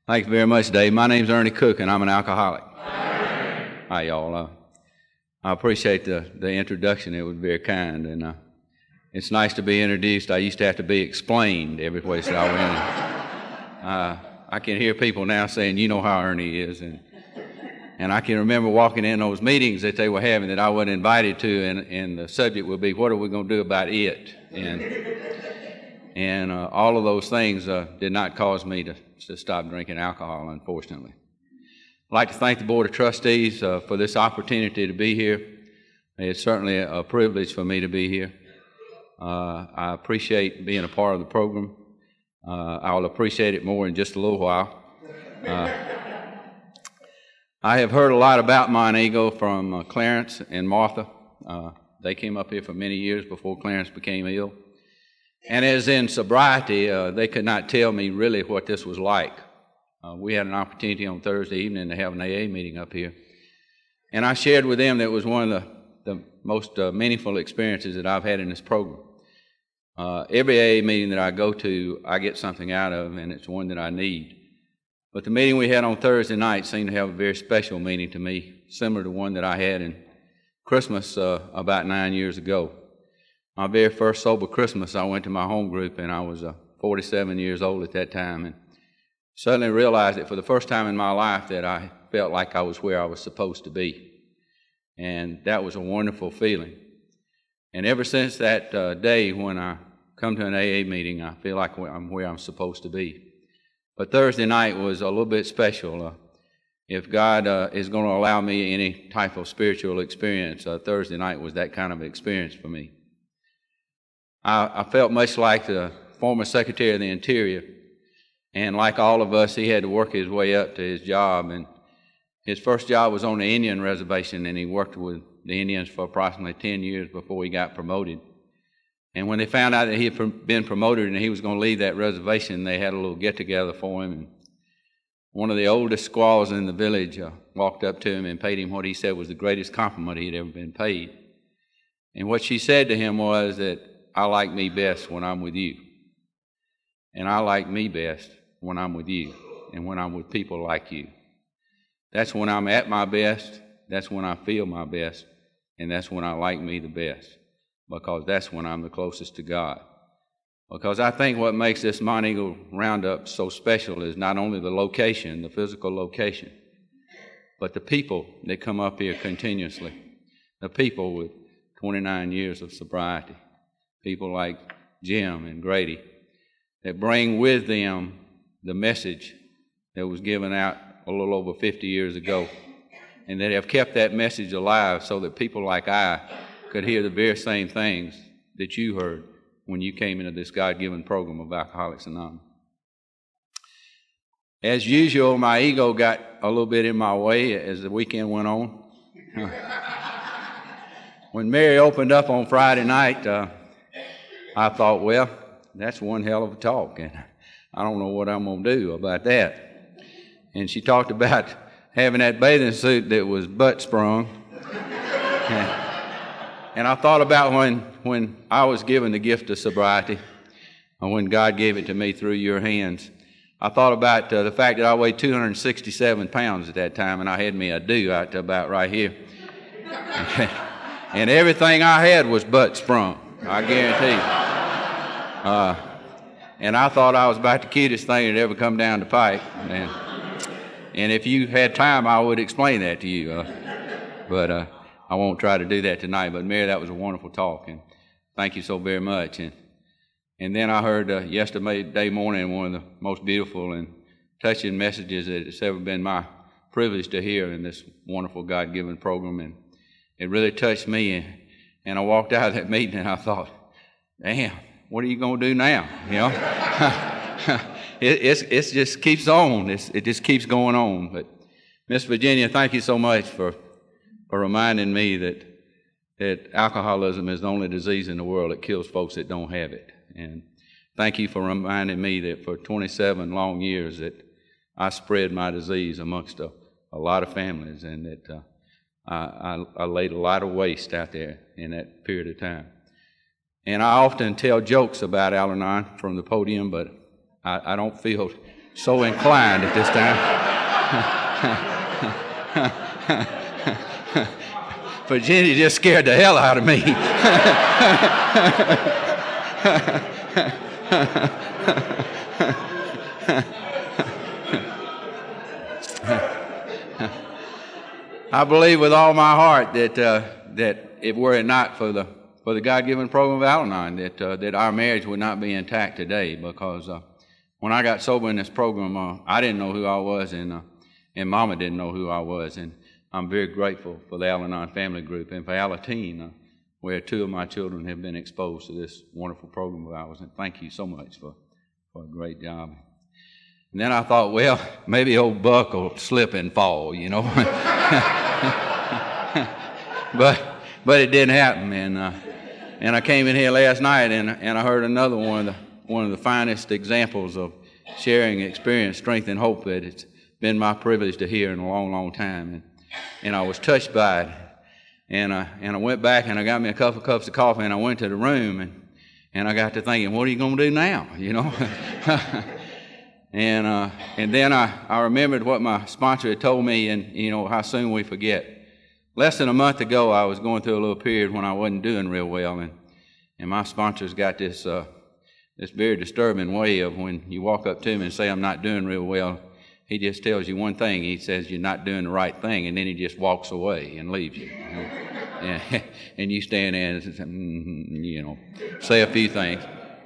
Thank you very much, Dave. My name's Ernie Cook, and I'm an alcoholic. Hi, y'all. I appreciate the introduction. It was very kind, and it's nice to be introduced. I used to have to be explained every place I went. I can hear people now saying, "You know how Ernie is," and I can remember walking in those meetings that they were having that I wasn't invited to, and the subject would be, "What are we going to do about it?" And all of those things did not cause me to stop drinking alcohol, unfortunately. I'd like to thank the Board of Trustees for this opportunity to be here. It's certainly a privilege for me to be here. I appreciate being a part of the program. I'll appreciate it more in just a little while. I have heard a lot about Montego from Clarence and Martha. They came up here for many years before Clarence became ill. And as in sobriety, they could not tell me really what this was like. We had an opportunity on Thursday evening to have an AA meeting up here. And I shared with them that it was one of the most meaningful experiences that I've had in this program. Every AA meeting that I go to, I get something out of, and it's one that I need. But the meeting we had on Thursday night seemed to have a very special meaning to me, similar to one that I had in Christmas about 9 years ago. My very first sober Christmas, I went to my home group, and I was 47 years old at that time, and suddenly realized that for the first time in my life that I felt like I was where I was supposed to be. And that was a wonderful feeling. And ever since that day when I come to an AA meeting, I feel like I'm where I'm supposed to be. But Thursday night was a little bit special. If God is going to allow me any type of spiritual experience, Thursday night was that kind of experience for me. I felt much like the former Secretary of the Interior, and like all of us, he had to work his way up to his job, and his first job was on the Indian reservation, and he worked with the Indians for approximately 10 years before he got promoted. And when they found out that he had been promoted and he was going to leave that reservation, they had a little get-together for him, and one of the oldest squaws in the village walked up to him and paid him what he said was the greatest compliment he'd ever been paid. And what she said to him was that, "I like me best when I'm with you. And I like me best when I'm with you and when I'm with people like you. That's when I'm at my best, that's when I feel my best, and that's when I like me the best, because that's when I'm the closest to God." Because I think what makes this Montego Roundup so special is not only the location, the physical location, but the people that come up here continuously, the people with 29 years of sobriety. People like Jim and Grady that bring with them the message that was given out a little over 50 years ago, and that have kept that message alive so that people like I could hear the very same things that you heard when you came into this God-given program of Alcoholics Anonymous. As usual, my ego got a little bit in my way as the weekend went on. When Mary opened up on Friday night, I thought, well, that's one hell of a talk, and I don't know what I'm going to do about that. And she talked about having that bathing suit that was butt sprung. And I thought about when I was given the gift of sobriety, and when God gave it to me through your hands. I thought about the fact that I weighed 267 pounds at that time, and I had me a do out to about right here. And everything I had was butt sprung, I guarantee you. And I thought I was about the cutest thing that ever come down the pipe. And if you had time, I would explain that to you. But I won't try to do that tonight. But Mary, that was a wonderful talk, and thank you so very much. And then I heard yesterday morning one of the most beautiful and touching messages that it's ever been my privilege to hear in this wonderful God-given program, and it really touched me. And I walked out of that meeting and I thought, damn, what are you going to do now? You know, it just keeps on. It just keeps going on. But Miss Virginia, thank you so much for reminding me that alcoholism is the only disease in the world that kills folks that don't have it. And thank you for reminding me that for 27 long years that I spread my disease amongst a lot of families, and that I laid a lot of waste out there in that period of time. And I often tell jokes about Al-Anon from the podium, but I don't feel so inclined at this time. Virginia just scared the hell out of me. I believe with all my heart that if were it not for the God-given program of Al-Anon, that our marriage would not be intact today. Because when I got sober in this program, I didn't know who I was, and Mama didn't know who I was, and I'm very grateful for the Al-Anon family group and for Alateen, where two of my children have been exposed to this wonderful program of ours. And thank you so much for a great job. And then I thought, well, maybe old Buck will slip and fall, you know. But it didn't happen. And I came in here last night and I heard another one of the finest examples of sharing experience, strength, and hope that it's been my privilege to hear in a long, long time. And I was touched by it. And I went back and I got me a couple of cups of coffee and I went to the room and I got to thinking, what are you going to do now? You know? And then I remembered what my sponsor had told me, and you know how soon we forget. Less than a month ago, I was going through a little period when I wasn't doing real well, and my sponsor's got this very disturbing way of when you walk up to him and say, I'm not doing real well, he just tells you one thing. He says you're not doing the right thing, and then he just walks away and leaves you. You know? And you stand there and you know, say a few things.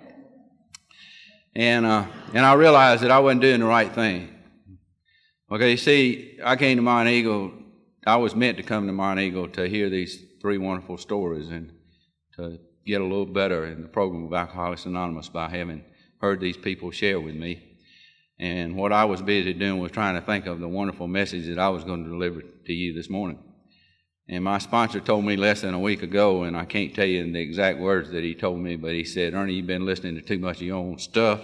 And I realized that I wasn't doing the right thing. Okay, you see, I came to Monteagle. I was meant to come to Monteagle to hear these three wonderful stories and to get a little better in the program of Alcoholics Anonymous by having heard these people share with me. And what I was busy doing was trying to think of the wonderful message that I was going to deliver to you this morning. And my sponsor told me less than a week ago, and I can't tell you the exact words that he told me, but he said, Ernie, you've been listening to too much of your own stuff.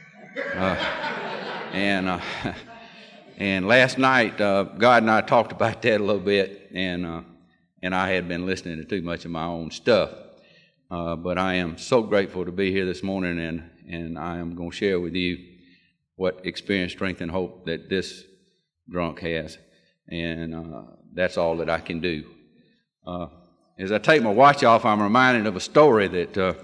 And last night, God and I talked about that a little bit, and I had been listening to too much of my own stuff. But I am so grateful to be here this morning, and I am going to share with you what experience, strength, and hope that this drunk has. And that's all that I can do. As I take my watch off, I'm reminded of a story that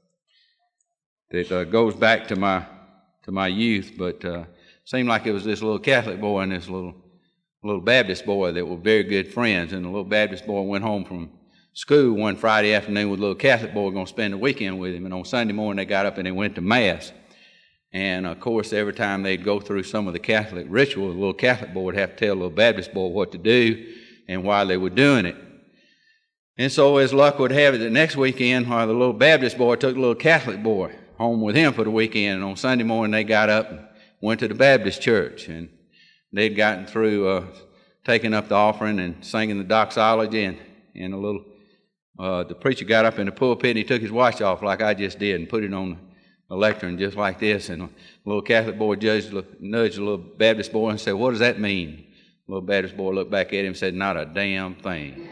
goes back to my youth, but seemed like it was this little Catholic boy and this little Baptist boy that were very good friends. And the little Baptist boy went home from school one Friday afternoon with the little Catholic boy, going to spend the weekend with him. And on Sunday morning they got up and they went to Mass. And of course, every time they'd go through some of the Catholic rituals, the little Catholic boy would have to tell the little Baptist boy what to do and why they were doing it. And so, as luck would have it, the next weekend, the little Baptist boy took the little Catholic boy home with him for the weekend. And on Sunday morning, they got up and went to the Baptist church. And they'd gotten through taking up the offering and singing the doxology. And the preacher got up in the pulpit and he took his watch off like I just did and put it on the lectern just like this. And the little Catholic boy nudged the little Baptist boy and said, what does that mean? The little Baptist boy looked back at him and said, not a damn thing.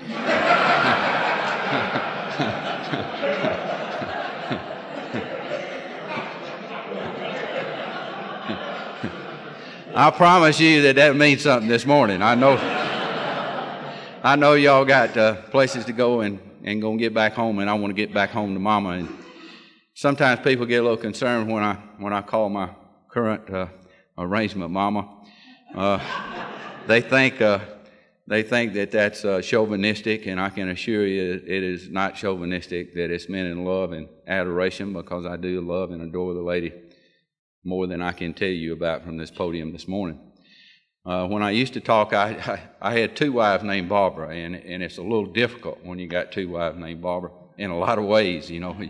I promise you that means something this morning. I know y'all got places to go and gonna get back home, and I want to get back home to Mama. And sometimes people get a little concerned when I call my current arrangement Mama. They think that that's chauvinistic, and I can assure you it is not chauvinistic, that it's meant in love and adoration, because I do love and adore the lady more than I can tell you about from this podium this morning. When I used to talk, I had two wives named Barbara, and it's a little difficult when you got two wives named Barbara in a lot of ways, you know.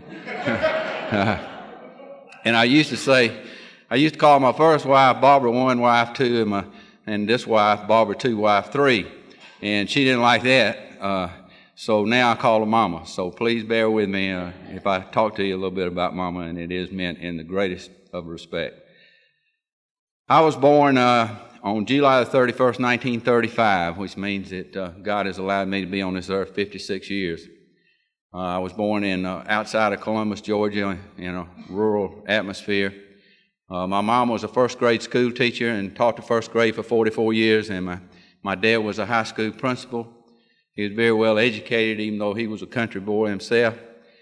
And I used to call my first wife Barbara 1, wife 2, and this wife Barbara 2, wife 3, and she didn't like that. So now I call her Mama. So please bear with me if I talk to you a little bit about Mama, and it is meant in the greatest of respect. I was born on July the 31st, 1935, which means that God has allowed me to be on this earth 56 years. I was born in outside of Columbus, Georgia, in a rural atmosphere. My mom was a first grade school teacher and taught the first grade for 44 years, and my dad was a high school principal. He was very well educated, even though he was a country boy himself.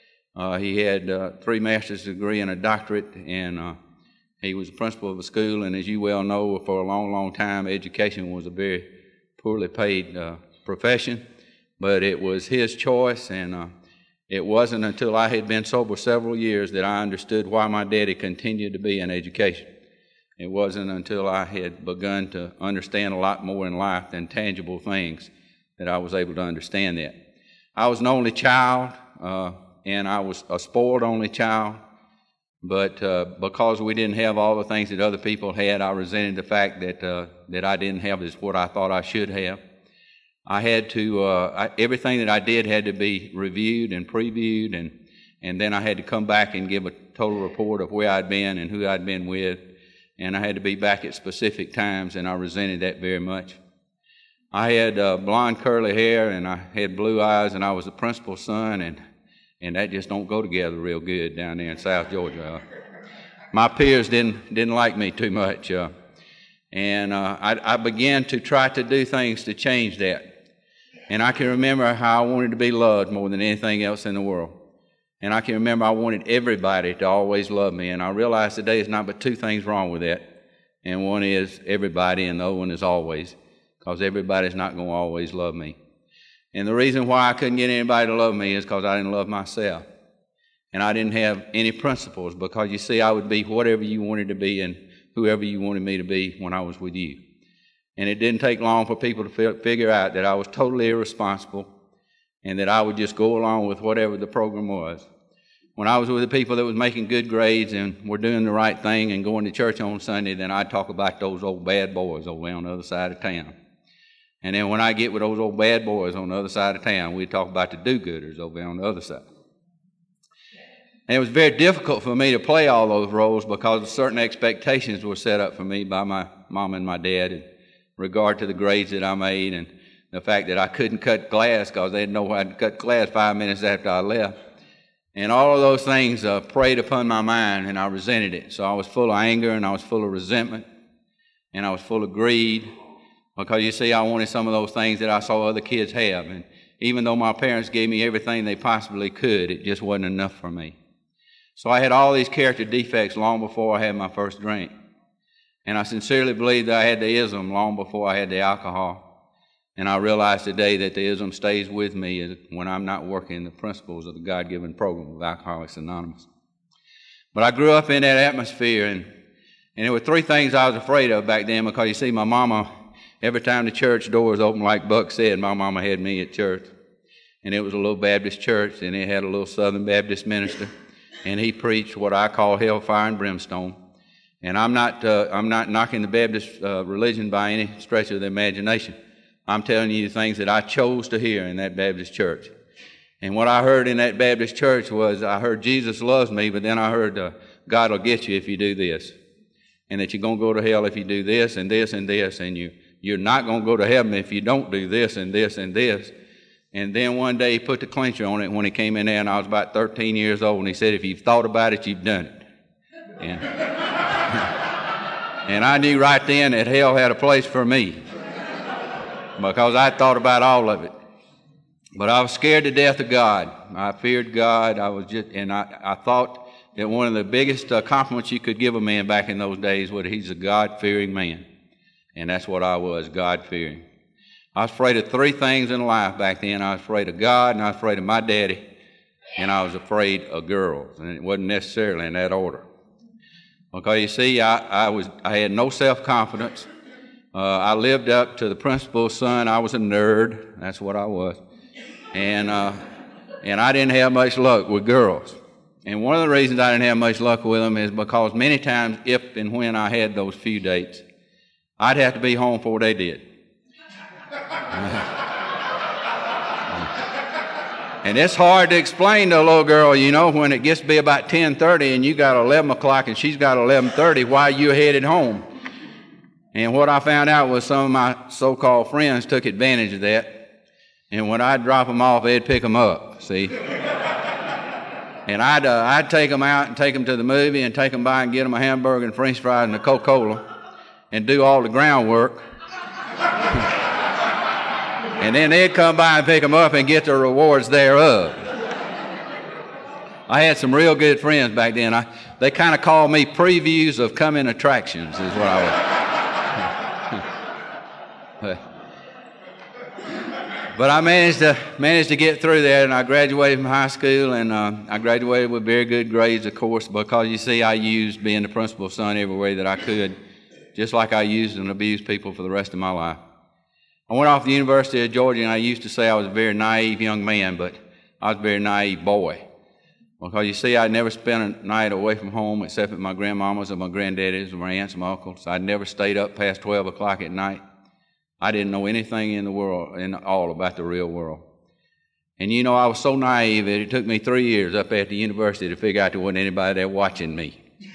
He had 3 master's degree and a doctorate, and he was the principal of a school, and as you well know, for a long, long time, education was a very poorly paid profession, but it was his choice, and it wasn't until I had been sober several years that I understood why my daddy continued to be in education. It wasn't until I had begun to understand a lot more in life than tangible things that I was able to understand that. I was an only child, and I was a spoiled only child, but because we didn't have all the things that other people had, I resented the fact that I didn't have what I thought I should have. I had to, everything that I did had to be reviewed and previewed, and then I had to come back and give a total report of where I'd been and who I'd been with, and I had to be back at specific times, and I resented that very much. I had blonde curly hair, and I had blue eyes, and I was the principal's son, and that just don't go together real good down there in South Georgia. My peers didn't like me too much, and I began to try to do things to change that. And I can remember how I wanted to be loved more than anything else in the world. And I can remember I wanted everybody to always love me. And I realize today there's not but 2 things wrong with that. And one is everybody, and the other one is always, because everybody's not going to always love me. And the reason why I couldn't get anybody to love me is because I didn't love myself. And I didn't have any principles, because you see, I would be whatever you wanted to be and whoever you wanted me to be when I was with you. And it didn't take long for people to figure out that I was totally irresponsible and that I would just go along with whatever the program was. When I was with the people that was making good grades and were doing the right thing and going to church on Sunday, then I'd talk about those old bad boys over on the other side of town. And then when I get with those old bad boys on the other side of town, we'd talk about the do-gooders over on the other side. And it was very difficult for me to play all those roles because certain expectations were set up for me by my mom and my dad in regard to the grades that I made and the fact that I couldn't cut glass because they didn't know I'd cut glass 5 minutes after I left. And all of those things preyed upon my mind, and I resented it. So I was full of anger, and I was full of resentment, and I was full of greed because, you see, I wanted some of those things that I saw other kids have. And even though my parents gave me everything they possibly could, it just wasn't enough for me. So I had all these character defects long before I had my first drink. And I sincerely believe that I had the ism long before I had the alcohol. And I realize today that the ism stays with me when I'm not working the principles of the God-given program of Alcoholics Anonymous. But I grew up in that atmosphere, and there were 3 things I was afraid of back then because, you see, my mama, every time the church doors opened, like Buck said, my mama had me at church. And it was a little Baptist church, and it had a little Southern Baptist minister, and he preached what I call hellfire and brimstone. And I'm not knocking the Baptist religion by any stretch of the imagination. I'm telling you the things that I chose to hear in that Baptist church. And what I heard in that Baptist church was I heard Jesus loves me, but then I heard God will get you if you do this. And that you're going to go to hell if you do this and this and this. And you're not going to go to heaven if you don't do this and this and this. And then one day he put the clincher on it when he came in there, and I was about 13 years old. And he said, if you've thought about it, you've done it. And I knew right then that hell had a place for me because I thought about all of it. But I was scared to death of God. I feared God. I thought that one of the biggest compliments you could give a man back in those days was he's a God-fearing man. And that's what I was, God-fearing. I was afraid of 3 things in life back then. I was afraid of God, and I was afraid of my daddy, and I was afraid of girls. And it wasn't necessarily in that order. Because, you see, I had no self-confidence. I lived up to the principal's son. I was a nerd. That's what I was. And I didn't have much luck with girls. And one of the reasons I didn't have much luck with them is because many times, if and when I had those few dates, I'd have to be home before they did. And it's hard to explain to a little girl, you know, when it gets to be about 10:30 and you got 11 o'clock and she's got 11:30 while you're headed home. And what I found out was some of my so-called friends took advantage of that. And when I'd drop them off, they'd pick them up, see. And I'd take them out and take them to the movie and take them by and get them a hamburger and french fries and a Coca-Cola and do all the groundwork. And then they'd come by and pick them up and get the rewards thereof. I had some real good friends back then. They kind of called me previews of coming attractions is what I was. But I managed to get through that, and I graduated from high school, and I graduated with very good grades, of course, because you see, I used being the principal's son every way that I could, just like I used and abused people for the rest of my life. I went off to the University of Georgia, and I used to say I was a very naive young man, but I was a very naive boy. Because you see, I'd never spent a night away from home except at my grandmama's or my granddaddy's or my aunts and my uncles. I'd never stayed up past 12 o'clock at night. I didn't know anything in the world, all about the real world. And you know, I was so naive that it took me 3 years up at the university to figure out there wasn't anybody there watching me.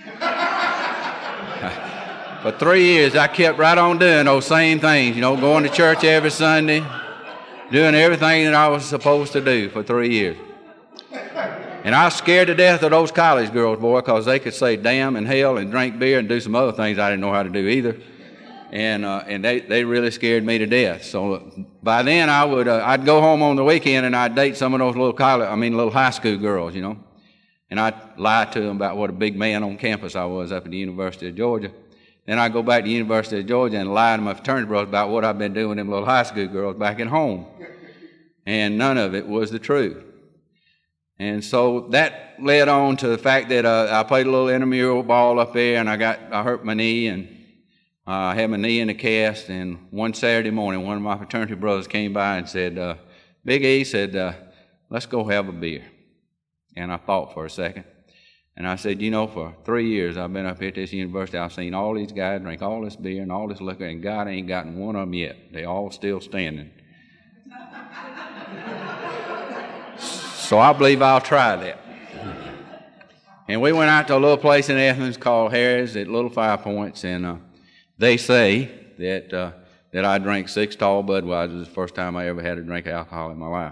For 3 years, I kept right on doing those same things, you know, going to church every Sunday, doing everything that I was supposed to do for 3 years. And I was scared to death of those college girls, boy, because they could say damn and hell and drink beer and do some other things I didn't know how to do either. And they really scared me to death. So by then I'd go home on the weekend and I'd date some of those little high school girls, you know. And I'd lie to them about what a big man on campus I was up at the University of Georgia. Then I'd go back to the University of Georgia and lie to my fraternity brothers about what I'd been doing with them little high school girls back at home. And none of it was the truth. And so that led on to the fact that I played a little intramural ball up there, and I hurt my knee, and I had my knee in a cast. And one Saturday morning, one of my fraternity brothers came by and said, Big E said, let's go have a beer. And I thought for a second. And I said, you know, for 3 years I've been up here at this university, I've seen all these guys drink all this beer and all this liquor, and God ain't gotten one of them yet. They all still standing. So I believe I'll try that. And we went out to a little place in Athens called Harry's at Little 5 Points, and they say that I drank 6 tall Budweisers the first time I ever had a drink of alcohol in my life.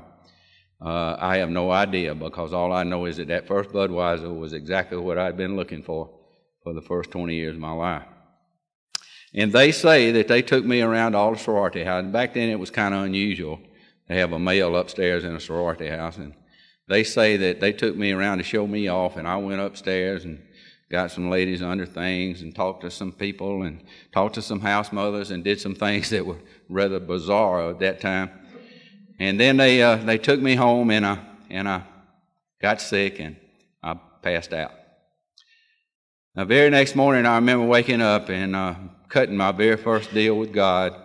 I have no idea, because all I know is that first Budweiser was exactly what I'd been looking for the first 20 years of my life. And they say that they took me around all the sorority houses. Back then it was kind of unusual to have a male upstairs in a sorority house, and they say that they took me around to show me off, and I went upstairs and got some ladies under things and talked to some people and talked to some house mothers and did some things that were rather bizarre at that time. And then they took me home, and I got sick and I passed out. The very next morning, I remember waking up and cutting my very first deal with God,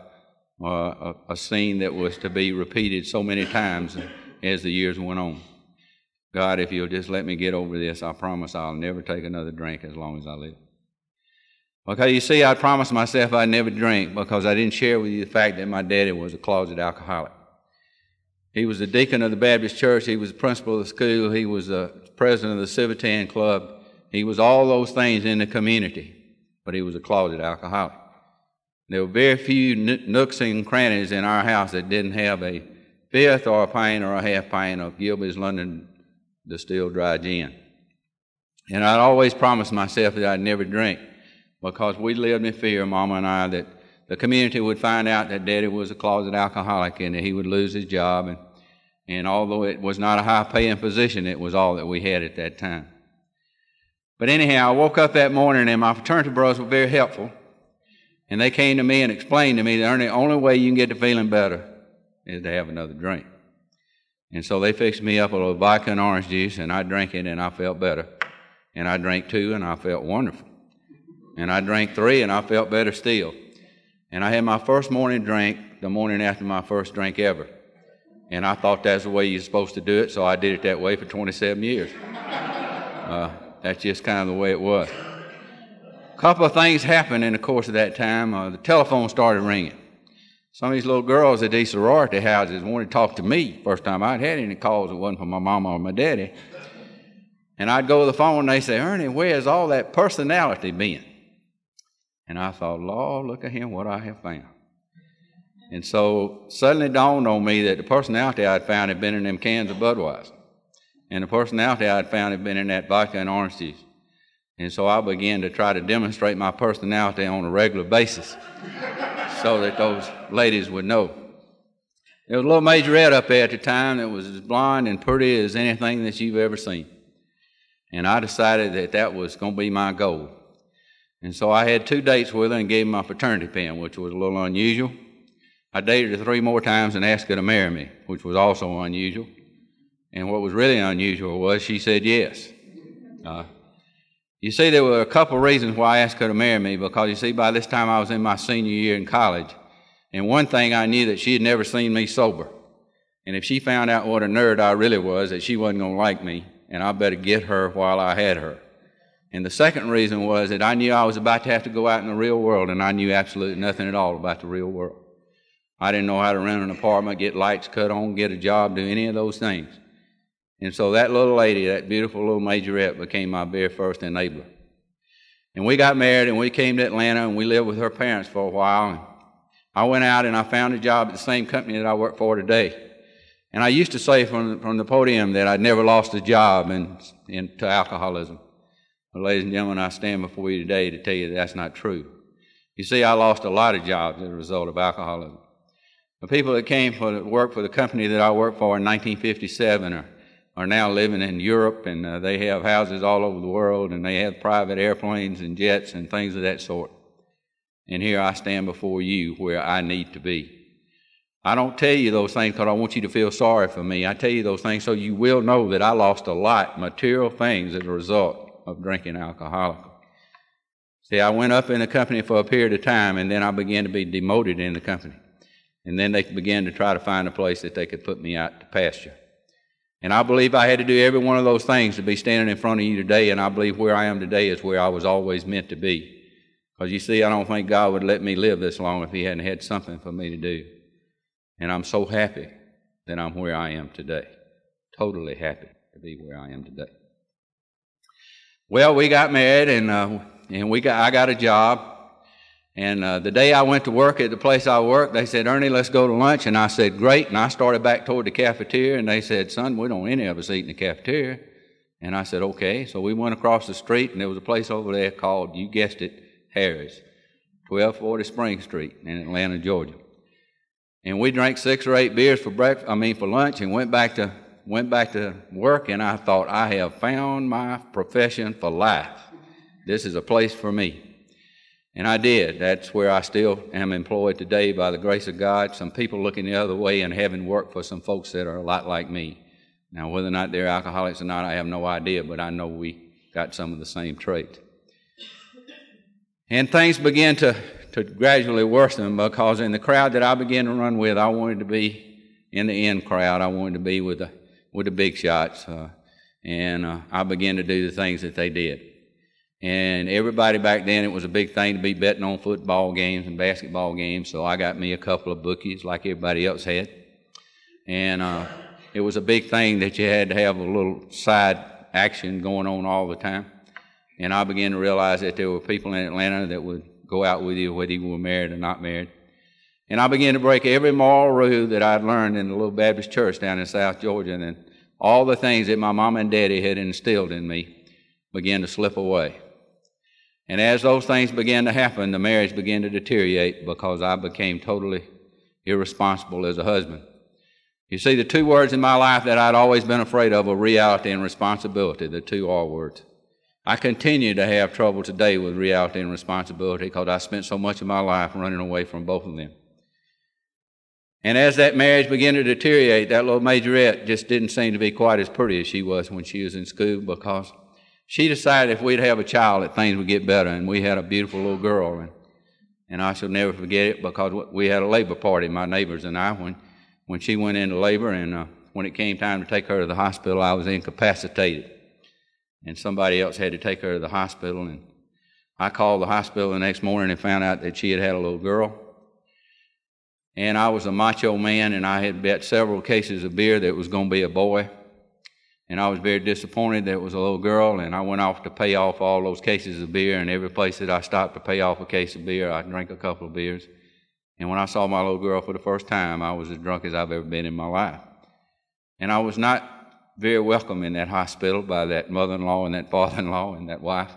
a scene that was to be repeated so many times as the years went on. God, if you'll just let me get over this, I promise I'll never take another drink as long as I live. Okay, you see, I promised myself I'd never drink because I didn't share with you the fact that my daddy was a closet alcoholic. He was the deacon of the Baptist church. He was the principal of the school. He was the president of the Civitan Club. He was all those things in the community, but he was a closet alcoholic. There were very few nooks and crannies in our house that didn't have a fifth or a pint or a half pint of Gilbey's London distilled dry gin. And I'd always promised myself that I'd never drink because we lived in fear, Mama and I, that the community would find out that Daddy was a closet alcoholic and that he would lose his job. And although it was not a high-paying position, it was all that we had at that time. But anyhow, I woke up that morning and my fraternity brothers were very helpful. And they came to me and explained to me that the only way you can get to feeling better is to have another drink. And so they fixed me up a little vodka and orange juice, and I drank it, and I felt better. And I drank 2, and I felt wonderful. And I drank 3, and I felt better still. And I had my first morning drink the morning after my first drink ever. And I thought that's the way you're supposed to do it, so I did it that way for 27 years. That's just kind of the way it was. A couple of things happened in the course of that time. The telephone started ringing. Some of these little girls at these sorority houses wanted to talk to me. First time I'd had any calls, it wasn't from my mama or my daddy. And I'd go to the phone and they'd say, Ernie, where's all that personality been? And I thought, Lord, look at him, what I have found. And so suddenly dawned on me that the personality I'd found had been in them cans of Budweiser. And the personality I had found had been in that vodka and orange juice. And so I began to try to demonstrate my personality on a regular basis so that those ladies would know. There was a little majorette up there at the time that was as blonde and pretty as anything that you've ever seen. And I decided that that was going to be my goal. And so I had 2 dates with her and gave her my fraternity pin, which was a little unusual. I dated her 3 more times and asked her to marry me, which was also unusual. And what was really unusual was she said yes. You see, there were a couple of reasons why I asked her to marry me, because, you see, by this time I was in my senior year in college. And one thing I knew, that she had never seen me sober. And if she found out what a nerd I really was, that she wasn't going to like me, and I better get her while I had her. And the second reason was that I knew I was about to have to go out in the real world, and I knew absolutely nothing at all about the real world. I didn't know how to rent an apartment, get lights cut on, get a job, do any of those things. And so that little lady, that beautiful little majorette, became my very first enabler. And we got married, and we came to Atlanta, and we lived with her parents for a while. And I went out and I found a job at the same company that I work for today. And I used to say from the podium that I'd never lost a job into alcoholism. But ladies and gentlemen, I stand before you today to tell you that that's not true. You see, I lost a lot of jobs as a result of alcoholism. The people that came to work for the company that I worked for in 1957 are now living in Europe, and they have houses all over the world, and they have private airplanes and jets and things of that sort. And here I stand before you where I need to be. I don't tell you those things because I want you to feel sorry for me. I tell you those things so you will know that I lost a lot, material things, as a result of drinking alcohol. See, I went up in the company for a period of time, and then I began to be demoted in the company. And then they began to try to find a place that they could put me out to pasture. And I believe I had to do every one of those things to be standing in front of you today, and I believe where I am today is where I was always meant to be. Because you see, I don't think God would let me live this long if He hadn't had something for me to do. And I'm so happy that I'm where I am today. Totally happy to be where I am today. Well, we got married, and I got a job. And the day I went to work at the place I worked, they said, "Ernie, let's go to lunch." And I said, "Great." And I started back toward the cafeteria, and they said, "Son, we don't any of us eat in the cafeteria." And I said, "Okay." So we went across the street, and there was a place over there called, you guessed it, Harry's, 1240 Spring Street in Atlanta, Georgia. And we drank 6 or 8 beers for lunch, and went back to work. And I thought, I have found my profession for life. This is a place for me. And I did. That's where I still am employed today by the grace of God. Some people looking the other way and having worked for some folks that are a lot like me. Now, whether or not they're alcoholics or not, I have no idea, but I know we got some of the same traits. And things began to gradually worsen, because in the crowd that I began to run with, I wanted to be in the in crowd. I wanted to be with the big shots, and I began to do the things that they did. And everybody back then, it was a big thing to be betting on football games and basketball games, so I got me a couple of bookies like everybody else had. And it was a big thing that you had to have a little side action going on all the time. And I began to realize that there were people in Atlanta that would go out with you whether you were married or not married. And I began to break every moral rule that I'd learned in the little Baptist church down in South Georgia, and all the things that my mom and daddy had instilled in me began to slip away. And as those things began to happen, the marriage began to deteriorate, because I became totally irresponsible as a husband. You see, the 2 words in my life that I'd always been afraid of were reality and responsibility, the 2 R words. I continue to have trouble today with reality and responsibility, because I spent so much of my life running away from both of them. And as that marriage began to deteriorate, that little majorette just didn't seem to be quite as pretty as she was when she was in school, because she decided if we'd have a child that things would get better, and we had a beautiful little girl. And I shall never forget it, because we had a labor party, my neighbors and I, when she went into labor, and when it came time to take her to the hospital, I was incapacitated. And somebody else had to take her to the hospital, and I called the hospital the next morning and found out that she had a little girl. And I was a macho man, and I had bet several cases of beer that it was going to be a boy. And I was very disappointed that it was a little girl, and I went off to pay off all those cases of beer, and every place that I stopped to pay off a case of beer, I drank a couple of beers. And when I saw my little girl for the first time, I was as drunk as I've ever been in my life. And I was not very welcome in that hospital by that mother-in-law and that father-in-law and that wife.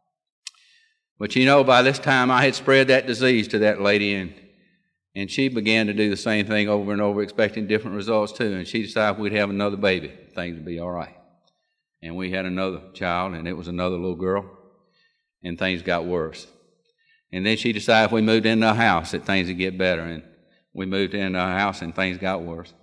But you know, by this time I had spread that disease to that lady, and she began to do the same thing over and over, expecting different results too. And she decided we'd have another baby, things would be all right. And we had another child, and it was another little girl, and things got worse. And then she decided if we moved into a house that things would get better, and we moved into a house and things got worse.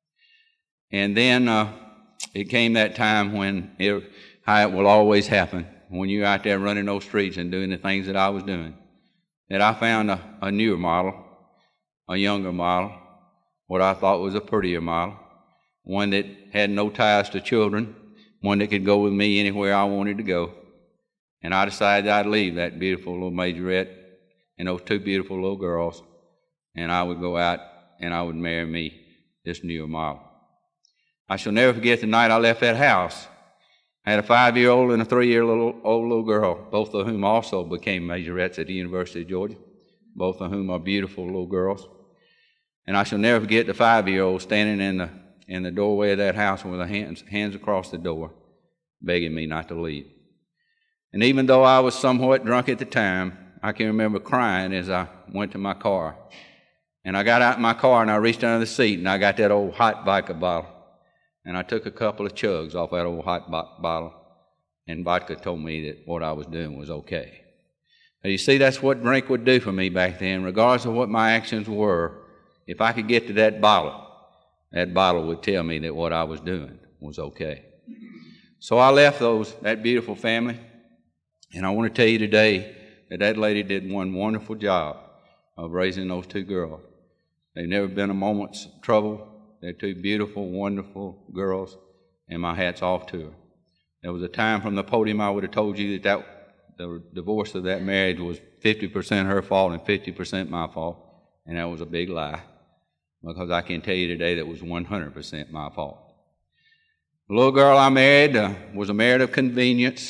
And then it came that time when how it will always happen when you're out there running those streets and doing the things that I was doing, that I found a newer model, a younger model, what I thought was a prettier model, one that had no ties to children, one that could go with me anywhere I wanted to go. And I decided I'd leave that beautiful little majorette and those two beautiful little girls, and I would go out and I would marry me this newer model. I shall never forget the night I left that house. I had a 5-year-old and a 3-year-old little girl, both of whom also became majorettes at the University of Georgia, both of whom are beautiful little girls. And I shall never forget the 5-year-old standing in the doorway of that house with her hands across the door, begging me not to leave. And even though I was somewhat drunk at the time, I can remember crying as I went to my car. And I got out in my car and I reached under the seat and I got that old hot vodka bottle. And I took a couple of chugs off that old hot bottle, and vodka told me that what I was doing was okay. Now, you see, that's what drink would do for me back then. Regardless of what my actions were, if I could get to that bottle would tell me that what I was doing was okay. So I left that beautiful family, and I want to tell you today that lady did one wonderful job of raising those two girls. They've never been a moment's trouble. They're two beautiful, wonderful girls, and my hat's off to her. There was a time from the podium I would have told you that the divorce of that marriage was 50% her fault and 50% my fault, and that was a big lie, because I can tell you today that was 100% my fault. The little girl I married was a merit of convenience.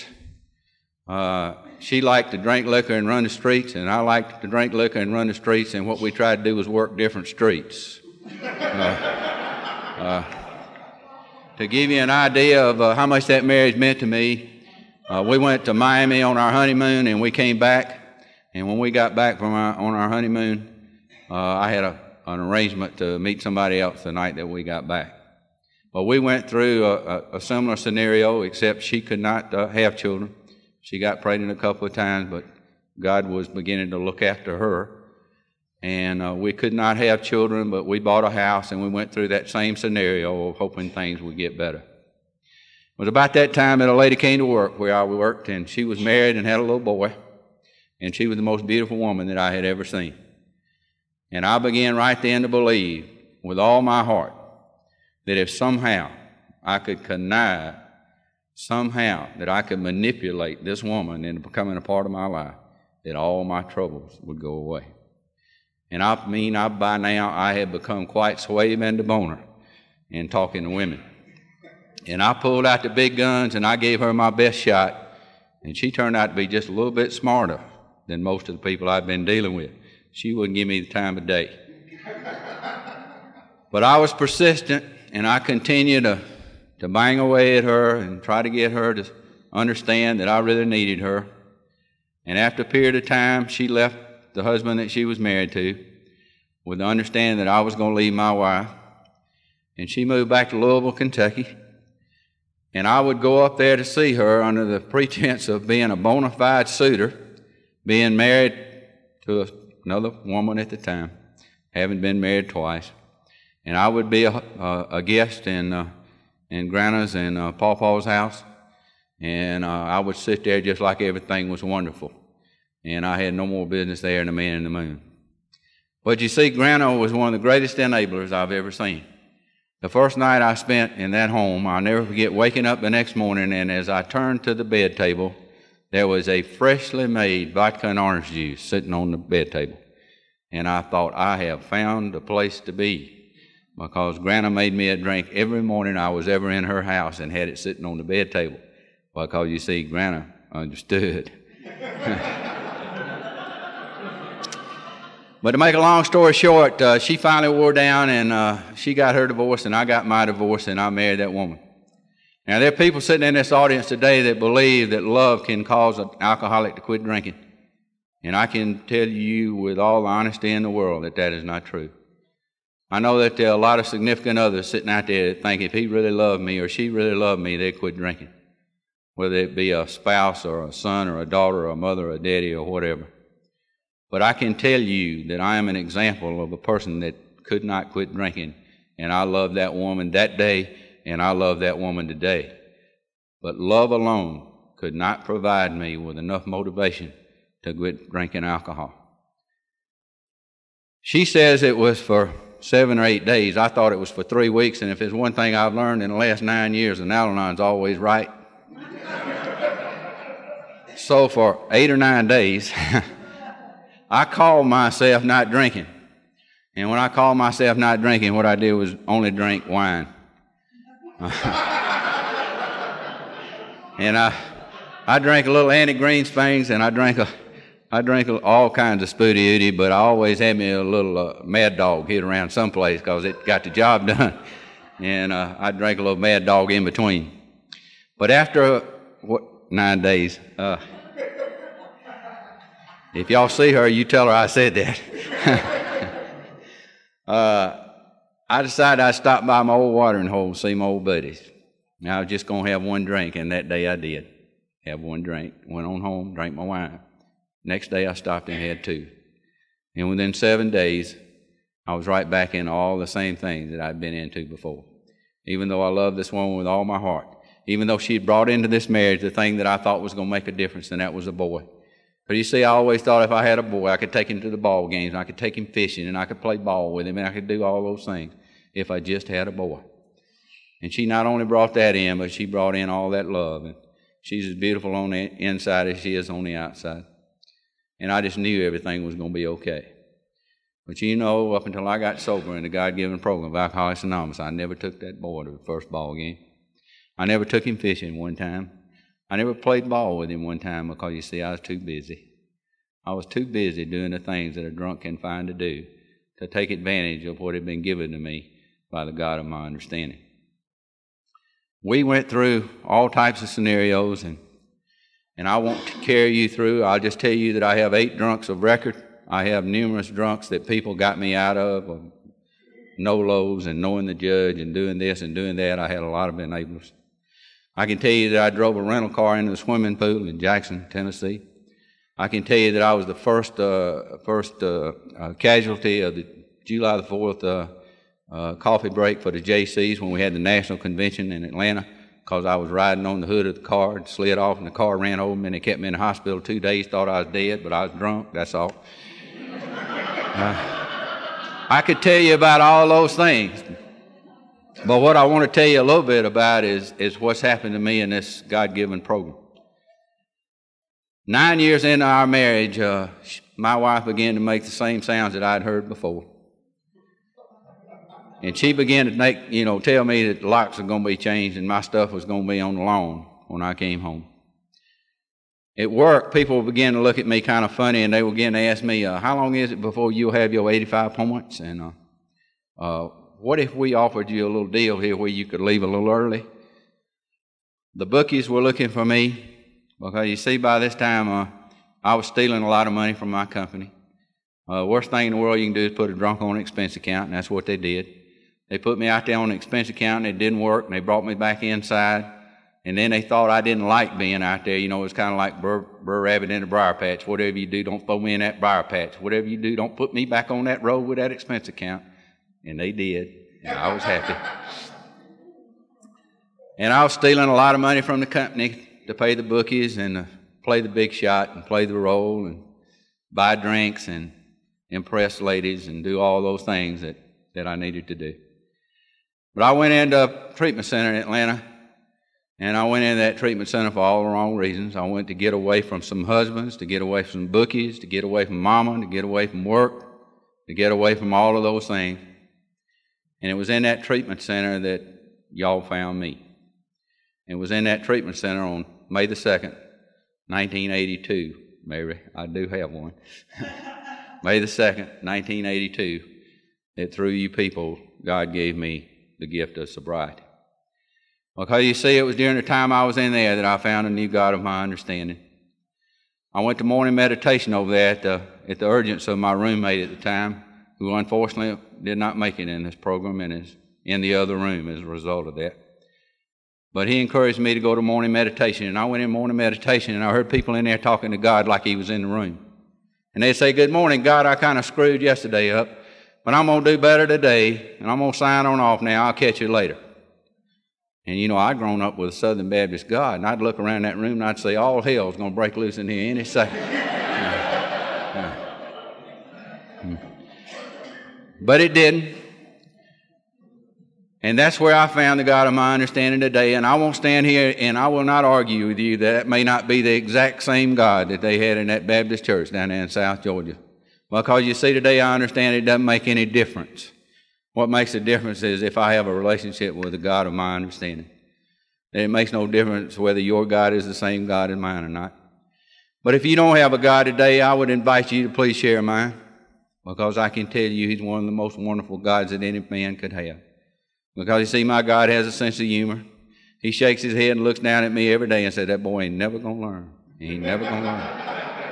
She liked to drink liquor and run the streets, and I liked to drink liquor and run the streets, and what we tried to do was work different streets. To give you an idea of how much that marriage meant to me, we went to Miami on our honeymoon, and we came back. And when we got back on our honeymoon, I had an arrangement to meet somebody else the night that we got back. But we went through a similar scenario, except she could not have children. She got pregnant a couple of times, but God was beginning to look after her. And we could not have children, but we bought a house, and we went through that same scenario of hoping things would get better. It was about that time that a lady came to work where I worked, and she was married and had a little boy, and she was the most beautiful woman that I had ever seen. And I began right then to believe with all my heart that if somehow I could connive, somehow that I could manipulate this woman into becoming a part of my life, that all my troubles would go away. And by now I had become quite Swave and DeBoner in talking to women. And I pulled out the big guns and I gave her my best shot, and she turned out to be just a little bit smarter than most of the people I'd been dealing with. She wouldn't give me the time of day. But I was persistent, and I continued to bang away at her and try to get her to understand that I really needed her. And after a period of time, she left the husband that she was married to with the understanding that I was going to leave my wife. And she moved back to Louisville, Kentucky. And I would go up there to see her under the pretense of being a bona fide suitor, being married to another woman at the time, having been married twice. And I would be a guest in Grana's and Pawpaw's house. And I would sit there just like everything was wonderful. And I had no more business there than a man in the moon. But you see, Grana was one of the greatest enablers I've ever seen. The first night I spent in that home, I'll never forget waking up the next morning, and as I turned to the bed table, there was a freshly made vodka and orange juice sitting on the bed table. And I thought, I have found a place to be, because Grana made me a drink every morning I was ever in her house and had it sitting on the bed table, because you see, Grana understood. But to make a long story short, she finally wore down, and she got her divorce, and I got my divorce, and I married that woman. Now, there are people sitting in this audience today that believe that love can cause an alcoholic to quit drinking. And I can tell you with all the honesty in the world that that is not true. I know that there are a lot of significant others sitting out there that think if he really loved me or she really loved me, they'd quit drinking. Whether it be a spouse or a son or a daughter or a mother or a daddy or whatever. But I can tell you that I am an example of a person that could not quit drinking. And I love that woman that day, and I love that woman today. But love alone could not provide me with enough motivation to quit drinking alcohol. She says it was for 7 or 8 days. I thought it was for 3 weeks, and if there's one thing I've learned in the last 9 years, an Al-Anon's always right. So for 8 or 9 days, I called myself not drinking. And when I called myself not drinking, what I did was only drink wine. And I drank a little Annie Greenspan's, and I drank all kinds of Spooty Ooty, but I always had me a little Mad Dog hid around someplace because it got the job done. And I drank a little Mad Dog in between. But after 9 days, if y'all see her, you tell her I said that. I decided I'd stop by my old watering hole and see my old buddies. Now I was just going to have one drink, and that day I did. Have one drink. Went on home, drank my wine. Next day I stopped and had 2. And within 7 days, I was right back in all the same things that I'd been into before. Even though I loved this woman with all my heart. Even though she had brought into this marriage the thing that I thought was going to make a difference, and that was a boy. But you see, I always thought if I had a boy, I could take him to the ball games, and I could take him fishing, and I could play ball with him, and I could do all those things if I just had a boy. And she not only brought that in, but she brought in all that love. And she's as beautiful on the inside as she is on the outside. And I just knew everything was going to be okay. But you know, up until I got sober in the God-given program of Alcoholics Anonymous, I never took that boy to the first ball game. I never took him fishing one time. I never played ball with him one time because, you see, I was too busy. I was too busy doing the things that a drunk can find to do to take advantage of what had been given to me by the God of my understanding. We went through all types of scenarios, and I won't carry you through. I'll just tell you that I have 8 drunks of record. I have numerous drunks that people got me out of no-lows and knowing the judge and doing this and doing that. I had a lot of enablers. I can tell you that I drove a rental car into the swimming pool in Jackson, Tennessee. I can tell you that I was the first casualty of the July the 4th coffee break for the JCs when we had the national convention in Atlanta, because I was riding on the hood of the car and slid off, and the car ran over me, and they kept me in the hospital 2 days, thought I was dead, but I was drunk, that's all. I could tell you about all those things. But what I want to tell you a little bit about is what's happened to me in this God-given program. 9 years into our marriage, my wife began to make the same sounds that I'd heard before. And she began to tell me that the locks were going to be changed and my stuff was going to be on the lawn when I came home. At work, people began to look at me kind of funny, and they began to ask me, how long is it before you'll have your 85 points? And what if we offered you a little deal here where you could leave a little early? The bookies were looking for me because, you see, by this time I was stealing a lot of money from my company. Worst thing in the world you can do is put a drunk on an expense account, and that's what they did. They put me out there on an expense account, and it didn't work, and they brought me back inside. And then they thought I didn't like being out there. You know, it's kind of like Br'er Rabbit in a briar patch. Whatever you do, don't throw me in that briar patch. Whatever you do, don't put me back on that road with that expense account. And they did, and I was happy. And I was stealing a lot of money from the company to pay the bookies and play the big shot and play the role and buy drinks and impress ladies and do all those things that I needed to do. But I went into a treatment center in Atlanta, and I went into that treatment center for all the wrong reasons. I went to get away from some husbands, to get away from some bookies, to get away from mama, to get away from work, to get away from all of those things. And it was in that treatment center that y'all found me. It was in that treatment center on May the 2nd, 1982. Mary, I do have one. May the 2nd, 1982, that through you people, God gave me the gift of sobriety. Because you see, it was during the time I was in there that I found a new God of my understanding. I went to morning meditation over there at the urgence of my roommate at the time, who unfortunately did not make it in this program and is in the other room as a result of that. But he encouraged me to go to morning meditation, and I went in morning meditation, and I heard people in there talking to God like he was in the room. And they'd say, "Good morning, God, I kind of screwed yesterday up, but I'm going to do better today, and I'm going to sign on off now. I'll catch you later." And, you know, I'd grown up with a Southern Baptist God, and I'd look around that room and I'd say, all hell's going to break loose in here any second. But it didn't. And that's where I found the God of my understanding today. And I won't stand here and I will not argue with you that it may not be the exact same God that they had in that Baptist church down there in South Georgia. Because you see, today I understand it doesn't make any difference. What makes a difference is if I have a relationship with the God of my understanding. Then it makes no difference whether your God is the same God as mine or not. But if you don't have a God today, I would invite you to please share mine. Because I can tell you he's one of the most wonderful gods that any man could have. Because you see, my God has a sense of humor. He shakes his head and looks down at me every day and says, "That boy ain't never going to learn. He ain't never going to learn."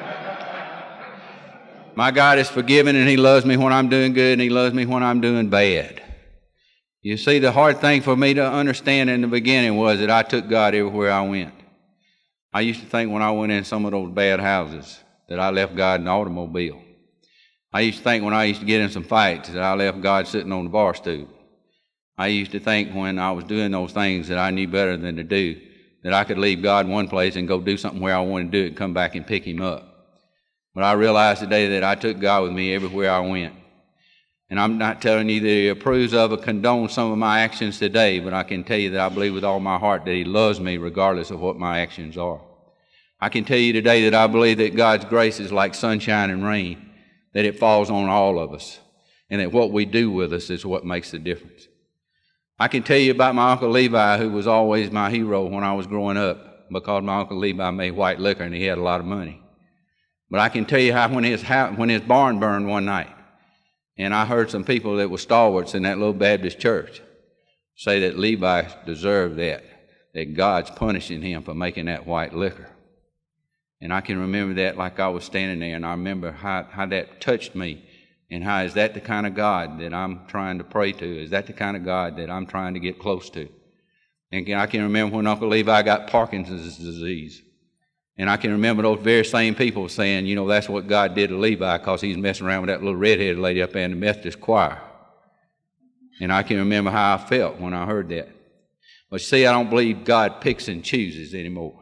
My God is forgiving, and he loves me when I'm doing good, and he loves me when I'm doing bad. You see, the hard thing for me to understand in the beginning was that I took God everywhere I went. I used to think when I went in some of those bad houses that I left God in the automobile. I used to think when I used to get in some fights that I left God sitting on the bar stool. I used to think when I was doing those things that I knew better than to do, that I could leave God in one place and go do something where I wanted to do it and come back and pick him up. But I realized today that I took God with me everywhere I went. And I'm not telling you that he approves of or condones some of my actions today, but I can tell you that I believe with all my heart that he loves me regardless of what my actions are. I can tell you today that I believe that God's grace is like sunshine and rain, that it falls on all of us, and that what we do with us is what makes the difference. I can tell you about my Uncle Levi, who was always my hero when I was growing up, because my Uncle Levi made white liquor and he had a lot of money. But I can tell you how when his barn burned one night, and I heard some people that were stalwarts in that little Baptist church say that Levi deserved that God's punishing him for making that white liquor. And I can remember that like I was standing there, and I remember how that touched me, and how is that the kind of God that I'm trying to pray to? Is that the kind of God that I'm trying to get close to? And I can remember when Uncle Levi got Parkinson's disease. And I can remember those very same people saying, you know, that's what God did to Levi because he's messing around with that little redheaded lady up there in the Methodist choir. And I can remember how I felt when I heard that. But see, I don't believe God picks and chooses anymore.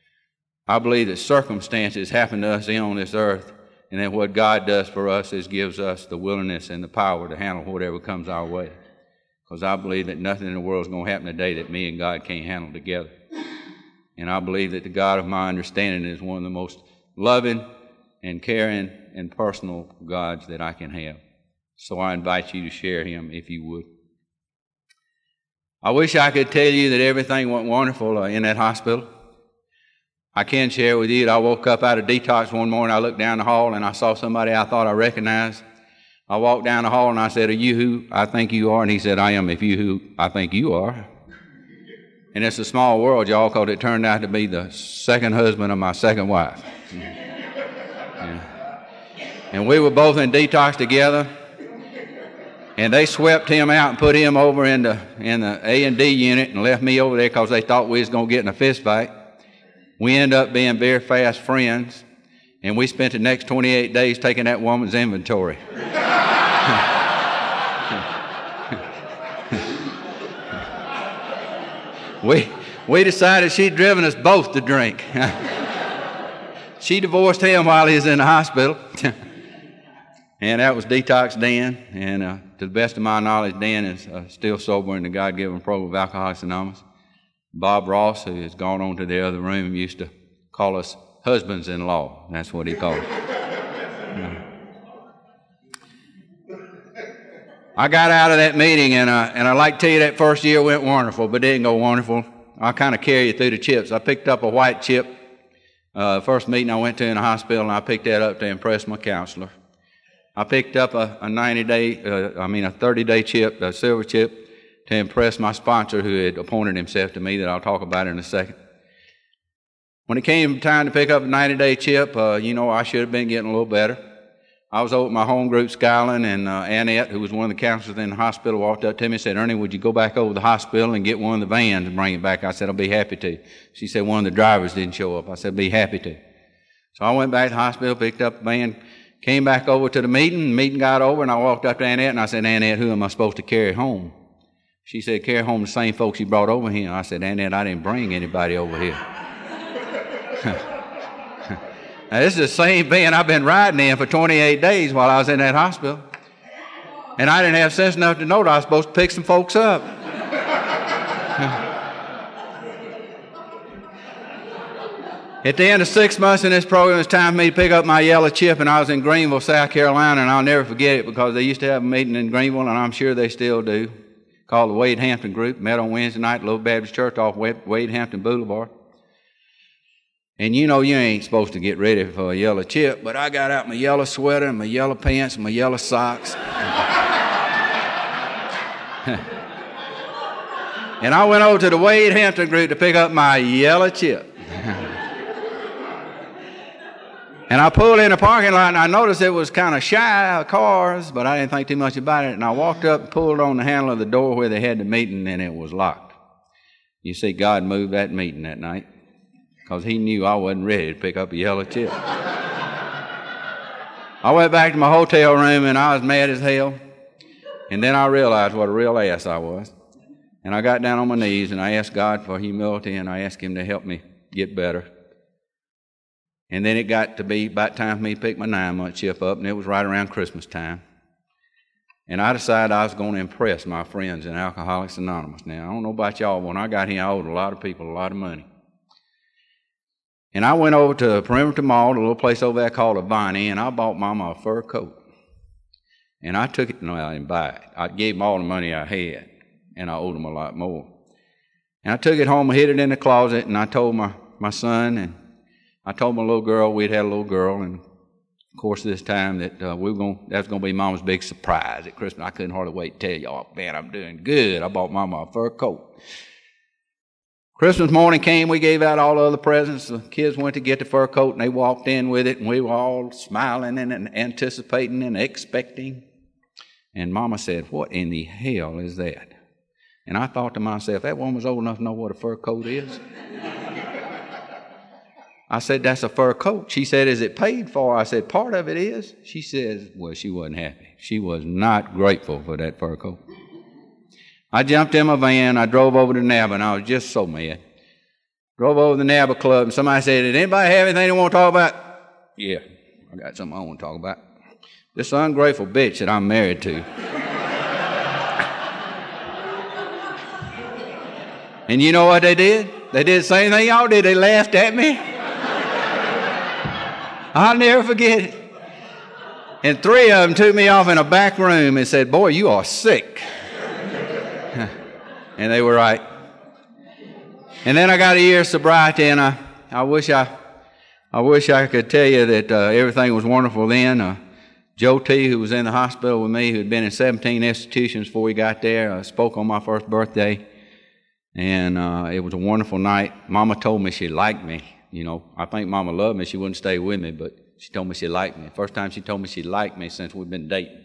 I believe that circumstances happen to us on this earth, and that what God does for us is gives us the willingness and the power to handle whatever comes our way. Because I believe that nothing in the world is going to happen today that me and God can't handle together. And I believe that the God of my understanding is one of the most loving and caring and personal gods that I can have. So I invite you to share him if you would. I wish I could tell you that everything went wonderful in that hospital. I can share with you that I woke up out of detox one morning. I looked down the hall and I saw somebody I thought I recognized. I walked down the hall and I said, "Are you who I think you are?" And he said, "I am if you who I think you are." And it's a small world, y'all, because it turned out to be the second husband of my second wife. And we were both in detox together. And they swept him out and put him over in the A&D unit and left me over there because they thought we was going to get in a fist fight. We ended up being very fast friends. And we spent the next 28 days taking that woman's inventory. We decided she'd driven us both to drink. She divorced him while he was in the hospital. And that was Detox Dan. And to the best of my knowledge, Dan is still sober in the God-given program of Alcoholics Anonymous. Bob Ross, who has gone on to the other room, used to call us husbands-in-law. That's what he called us. I got out of that meeting, and I'd like to tell you that first year went wonderful, but it didn't go wonderful. I'll kind of carry you through the chips. I picked up a white chip. First meeting I went to in the hospital, and I picked that up to impress my counselor. I picked up a 30-day chip, a silver chip, to impress my sponsor who had appointed himself to me that I'll talk about in a second. When it came time to pick up a 90-day chip, I should have been getting a little better. I was over at my home group, Skyland, and Annette, who was one of the counselors in the hospital, walked up to me and said, Ernie, would you go back over to the hospital and get one of the vans and bring it back? I said, I'll be happy to. She said, one of the drivers didn't show up. I said, be happy to. So I went back to the hospital, picked up the van, came back over to the meeting. The meeting got over, and I walked up to Annette, and I said, Annette, who am I supposed to carry home? She said, carry home the same folks you brought over here. I said, Annette, I didn't bring anybody over here. Now, this is the same van I've been riding in for 28 days while I was in that hospital. And I didn't have sense enough to know that I was supposed to pick some folks up. At the end of 6 months in this program, it was time for me to pick up my yellow chip, and I was in Greenville, South Carolina, and I'll never forget it because they used to have a meeting in Greenville, and I'm sure they still do, called the Wade Hampton Group, met on Wednesday night at Little Baptist Church off Wade Hampton Boulevard. And you ain't supposed to get ready for a yellow chip, but I got out my yellow sweater and my yellow pants and my yellow socks. And I went over to the Wade Hampton Group to pick up my yellow chip. And I pulled in the parking lot, and I noticed it was kind of shy of cars, but I didn't think too much about it. And I walked up and pulled on the handle of the door where they had the meeting, and it was locked. You see, God moved that meeting that night, because he knew I wasn't ready to pick up a yellow chip. I went back to my hotel room, and I was mad as hell. And then I realized what a real ass I was. And I got down on my knees, and I asked God for humility, and I asked him to help me get better. And then it got to be about time for me to pick my 9-month chip up, and it was right around Christmas time. And I decided I was going to impress my friends in Alcoholics Anonymous. Now, I don't know about y'all, when I got here, I owed a lot of people a lot of money. And I went over to Perimeter Mall, a little place over there called Avani, and I bought Mama a fur coat. And I took it, no, I didn't buy it. I gave them all the money I had, and I owed them a lot more. And I took it home, I hid it in the closet, and I told my son, and I told my little girl, we'd had a little girl, and of course this time that that was going to be Mama's big surprise at Christmas. I couldn't hardly wait to tell y'all, man, I'm doing good. I bought Mama a fur coat. Christmas morning came, we gave out all the other presents. The kids went to get the fur coat, and they walked in with it, and we were all smiling and anticipating and expecting. And Mama said, what in the hell is that? And I thought to myself, that woman was old enough to know what a fur coat is. I said, that's a fur coat. She said, is it paid for? I said, part of it is. She says, well, she wasn't happy. She was not grateful for that fur coat. I jumped in my van, I drove over to NABA, and I was just so mad. Drove over to the NABA club, and somebody said, did anybody have anything they want to talk about? Yeah, I got something I want to talk about. This ungrateful bitch that I'm married to. And you know what they did? They did the same thing y'all did. They laughed at me. I'll never forget it. And 3 of them took me off in a back room and said, boy, you are sick. And they were right. And then I got a year of sobriety, and I wish I could tell you that everything was wonderful then. Joe T., who was in the hospital with me, who had been in 17 institutions before we got there, spoke on my first birthday. And it was a wonderful night. Mama told me she liked me. I think Mama loved me. She wouldn't stay with me, but she told me she liked me. First time she told me she liked me since we've been dating.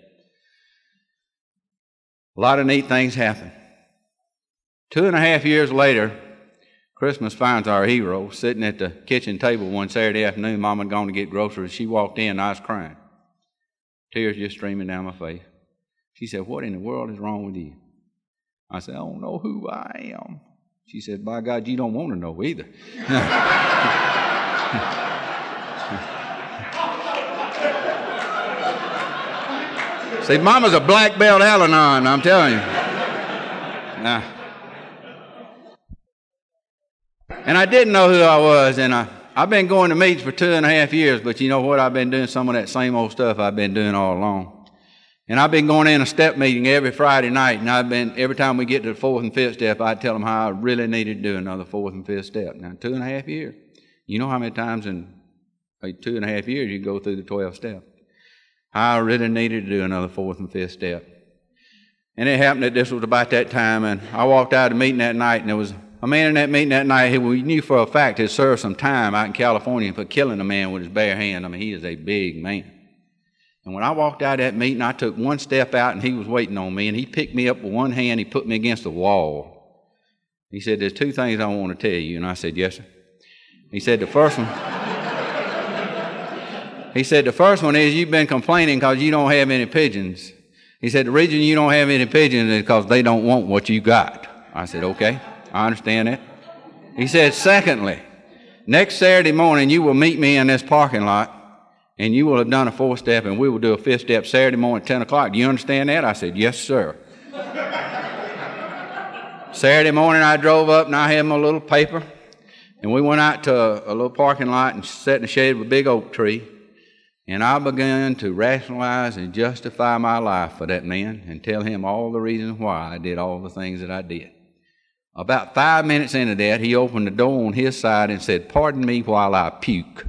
A lot of neat things happened. 2.5 years later, Christmas finds our hero sitting at the kitchen table one Saturday afternoon. Mama had gone to get groceries. She walked in, and I was crying. Tears just streaming down my face. She said, what in the world is wrong with you? I said, I don't know who I am. She said, by God, you don't want to know either. See, Mama's a black belt Al-Anon, I'm telling you. And I didn't know who I was, and I've been going to meetings for 2.5 years, but you know what? I've been doing some of that same old stuff I've been doing all along. And I've been going in a step meeting every Friday night, and every time we get to the 4th and 5th step, I'd tell them how I really needed to do another 4th and 5th step. Now, 2.5 years. You know how many times in 2.5 years you go through the 12 steps? How I really needed to do another 4th and 5th step. And it happened that this was about that time, and I walked out of the meeting that night, and there was a man in that meeting that night who we knew for a fact had served some time out in California for killing a man with his bare hand. I mean, he is a big man. And when I walked out of that meeting, I took one step out, and he was waiting on me, and he picked me up with one hand. He put me against the wall. He said, "There's two things I want to tell you." And I said, "Yes, sir." He said, the first one is you've been complaining because you don't have any pigeons. He said, the reason you don't have any pigeons is because they don't want what you got. I said, okay, I understand that. He said, secondly, next Saturday morning you will meet me in this parking lot, and you will have done a 4-step, and we will do a 5th step Saturday morning at 10 o'clock. Do you understand that? I said, yes, sir. Saturday morning I drove up, and I had my little paper, and we went out to a little parking lot and sat in the shade of a big oak tree. And I began to rationalize and justify my life for that man and tell him all the reasons why I did all the things that I did. About 5 minutes into that, he opened the door on his side and said, "Pardon me while I puke."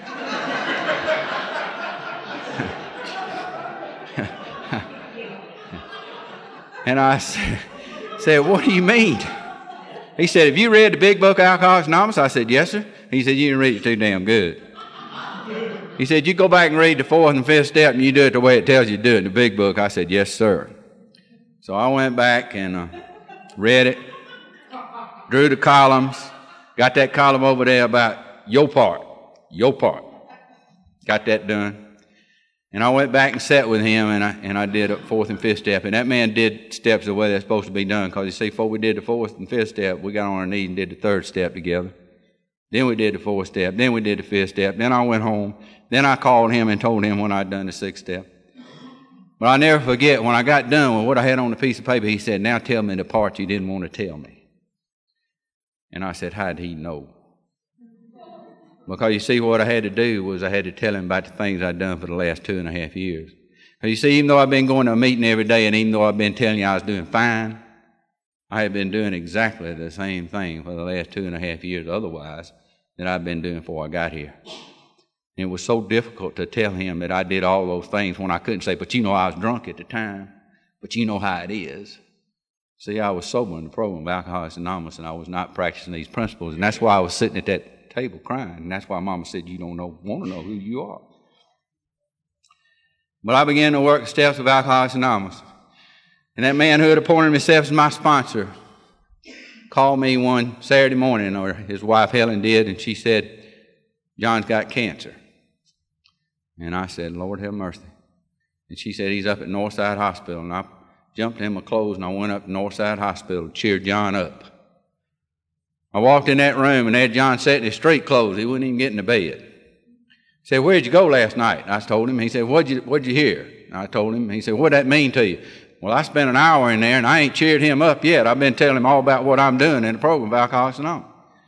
And I said, "What do you mean?" He said, "Have you read the big book, Alcoholics Anonymous?" I said, "Yes, sir." He said, "You didn't read it too damn good." He said, "You go back and read the 4th and 5th step and you do it the way it tells you to do it in the big book." I said, "Yes, sir." So I went back and read it, drew the columns, got that column over there about your part. Got that done. And I went back and sat with him, and I did a 4th and 5th step. And that man did steps the way they're supposed to be done, because you see, before we did the 4th and 5th step, we got on our knees and did the 3rd step together. Then we did the 4th step. Then we did the 5th step. Then I went home. Then I called him and told him when I'd done the 6th step. But I'll never forget, when I got done with what I had on the piece of paper, he said, "Now tell me the part you didn't want to tell me." And I said, "How'd he know?" Because you see, what I had to do was I had to tell him about the things I'd done for the last 2.5 years. Because you see, even though I've been going to a meeting every day, and even though I've been telling you I was doing fine, I had been doing exactly the same thing for the last 2.5 years otherwise that I've been doing before I got here. And it was so difficult to tell him that I did all those things when I couldn't say, "But you know I was drunk at the time, but you know how it is." See, I was sober in the program of Alcoholics Anonymous, and I was not practicing these principles, and that's why I was sitting at that table crying, and that's why Mama said, "You don't want to know who you are." But I began to work the steps of Alcoholics Anonymous, and that man who had appointed himself as my sponsor called me one Saturday morning, or his wife Helen did, and she said, "John's got cancer." And I said, "Lord have mercy." And she said, "He's up at Northside Hospital." And I jumped in my clothes and I went up to Northside Hospital to cheer John up. I walked in that room and there John sat in his street clothes. He wouldn't even get in the bed. He said, "Where'd you go last night?" And I told him. He said, What'd you hear?" And I told him. He said, "What'd that mean to you?" Well, I spent an hour in there and I ain't cheered him up yet. I've been telling him all about what I'm doing in the program of Alcoholics Anonymous.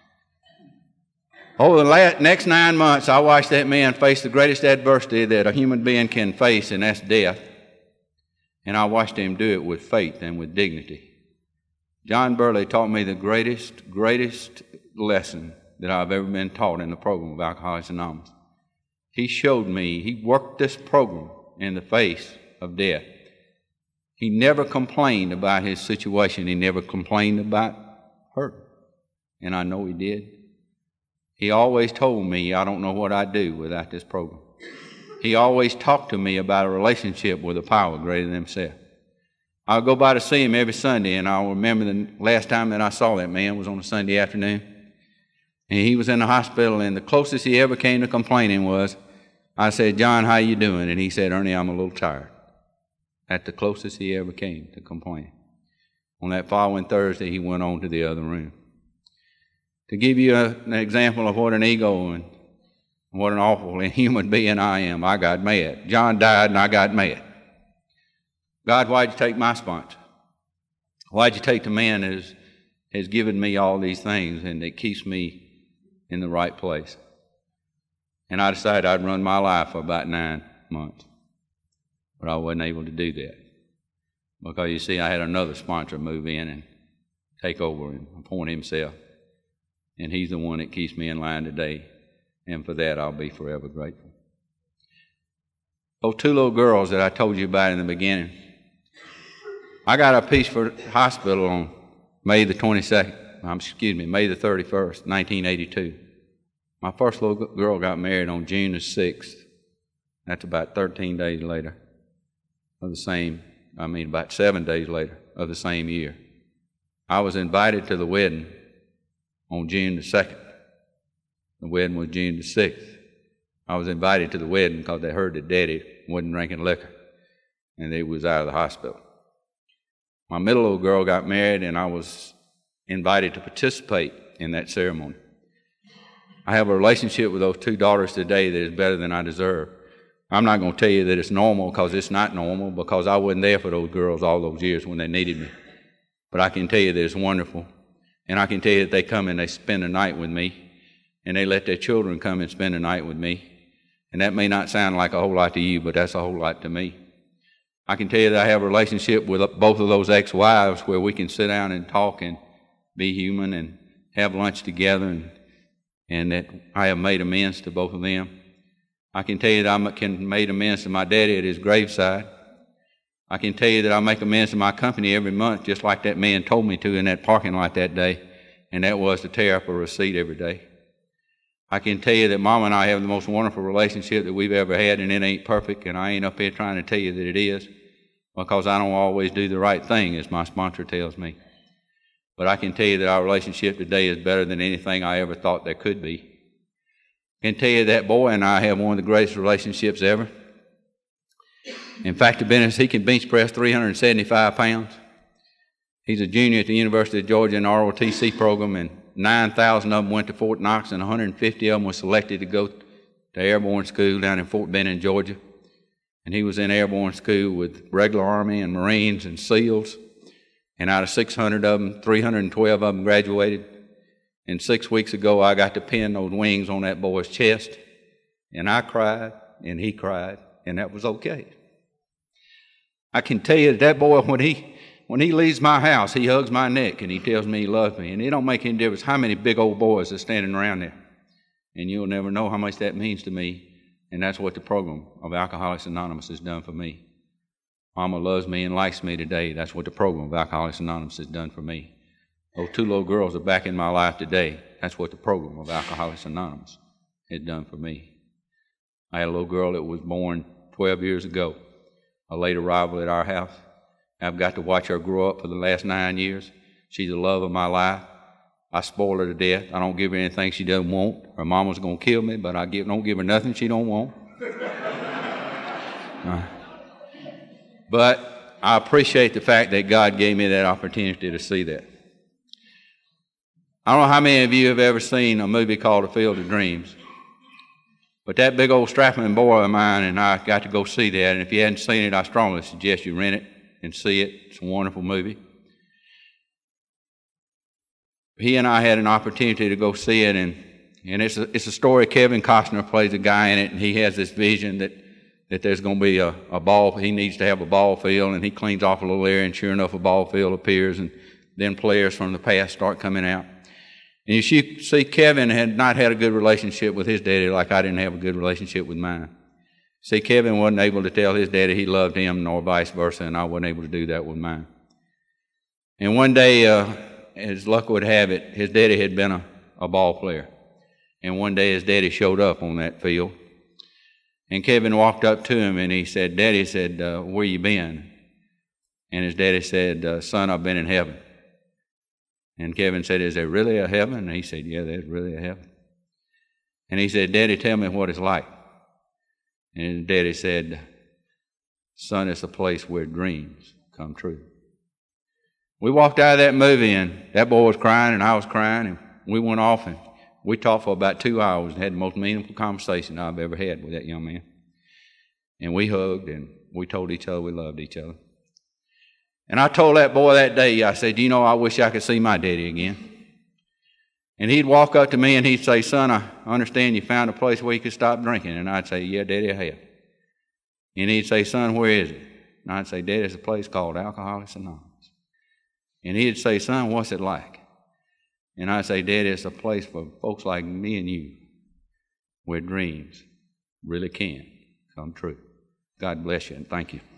Over the next 9 months, I watched that man face the greatest adversity that a human being can face, and that's death. And I watched him do it with faith and with dignity. John Burley taught me the greatest lesson that I've ever been taught in the program of Alcoholics Anonymous. He showed me, he worked this program in the face of death. He never complained about his situation. He never complained about hurt. And I know he did. He always told me, "I don't know what I'd do without this program." He always talked to me about a relationship with a power greater than himself. I'll go by to see him every Sunday, and I'll remember the last time that I saw that man was on a Sunday afternoon. And he was in the hospital, and the closest he ever came to complaining was, I said, "John, how you doing?" And he said, "Ernie, I'm a little tired." That's the closest he ever came to complaining. On that following Thursday, he went on to the other room. To give you an example of what an ego and what an awful human being I am, I got mad. John died and I got mad. God, why'd you take my sponsor? Why'd you take the man that has given me all these things and that keeps me in the right place? And I decided I'd run my life for about 9 months. But I wasn't able to do that. Because you see, I had another sponsor move in and take over and appoint himself. And he's the one that keeps me in line today. And for that, I'll be forever grateful. Those 2 little girls that I told you about in the beginning, I got out of Peachford Hospital on May the 31st, 1982. My first little girl got married on June the 6th. That's about 13 days later of the same, about 7 days later of the same year. I was invited to the wedding on June the 2nd. The wedding was June the 6th. I was invited to the wedding because they heard that Daddy wasn't drinking liquor and they was out of the hospital. My middle little girl got married and I was invited to participate in that ceremony. I have a relationship with those two daughters today that is better than I deserve. I'm not going to tell you that it's normal because it's not normal, because I wasn't there for those girls all those years when they needed me. But I can tell you that it's wonderful. And I can tell you that they come and they spend the night with me, and they let their children come and spend the night with me. And that may not sound like a whole lot to you, but that's a whole lot to me. I can tell you that I have a relationship with both of those ex-wives where we can sit down and talk and be human and have lunch together, and that I have made amends to both of them. I can tell you that I can made amends to my daddy at his graveside. I can tell you that I make amends to my company every month, just like that man told me to in that parking lot that day, and that was to tear up a receipt every day. I can tell you that Mama and I have the most wonderful relationship that we've ever had, and it ain't perfect, and I ain't up here trying to tell you that it is, because I don't always do the right thing, as my sponsor tells me. But I can tell you that our relationship today is better than anything I ever thought there could be. I can tell you that boy and I have one of the greatest relationships ever. In fact, he can bench press 375 pounds. He's a junior at the University of Georgia in the ROTC program, and 9,000 of them went to Fort Knox, and 150 of them were selected to go to airborne school down in Fort Benning, Georgia. And he was in airborne school with regular Army and Marines and SEALs. And out of 600 of them, 312 of them graduated. And 6 weeks ago, I got to pin those wings on that boy's chest. And I cried, and he cried, and that was okay. I can tell you that boy, when he leaves my house, he hugs my neck, and he tells me he loves me. And it don't make any difference how many big old boys are standing around there. And you'll never know how much that means to me. And that's what the program of Alcoholics Anonymous has done for me. Mama loves me and likes me today. That's what the program of Alcoholics Anonymous has done for me. Those two little girls are back in my life today. That's what the program of Alcoholics Anonymous has done for me. I had a little girl that was born 12 years ago, a late arrival at our house. I've got to watch her grow up for the last 9 years. She's the love of my life. I spoil her to death. I don't give her anything she doesn't want. Her mama's going to kill me, but I don't give her nothing she don't want. But I appreciate the fact that God gave me that opportunity to see that. I don't know how many of you have ever seen a movie called A Field of Dreams. But that big old strapping boy of mine and I got to go see that. And if you hadn't seen it, I strongly suggest you rent it and see it. It's a wonderful movie. He and I had an opportunity to go see it, and it's a story. Kevin Costner plays a guy in it, and he has this vision that there's going to be a ball. He needs to have a ball field, and he cleans off a little area, and sure enough, a ball field appears, and then players from the past start coming out. And you see, Kevin had not had a good relationship with his daddy like I didn't have a good relationship with mine. See, Kevin wasn't able to tell his daddy he loved him, nor vice versa, and I wasn't able to do that with mine. And one day, as luck would have it, his daddy had been a ball player. And one day his daddy showed up on that field. And Kevin walked up to him and he said, Daddy said, where you been? And his daddy said, son, I've been in heaven. And Kevin said, is there really a heaven? And he said, yeah, there's really a heaven. And he said, Daddy, tell me what it's like. And his daddy said, son, it's a place where dreams come true. We walked out of that movie, and that boy was crying, and I was crying, and we went off, and we talked for about 2 hours and had the most meaningful conversation I've ever had with that young man. And we hugged, and we told each other we loved each other. And I told that boy that day, I said, you know, I wish I could see my daddy again. And he'd walk up to me, and he'd say, son, I understand you found a place where you could stop drinking. And I'd say, yeah, Daddy, I have. And he'd say, son, where is it? And I'd say, Daddy, it's a place called Alcoholics Anonymous. And he'd say, son, what's it like? And I'd say, Daddy, it's a place for folks like me and you where dreams really can come true. God bless you and thank you.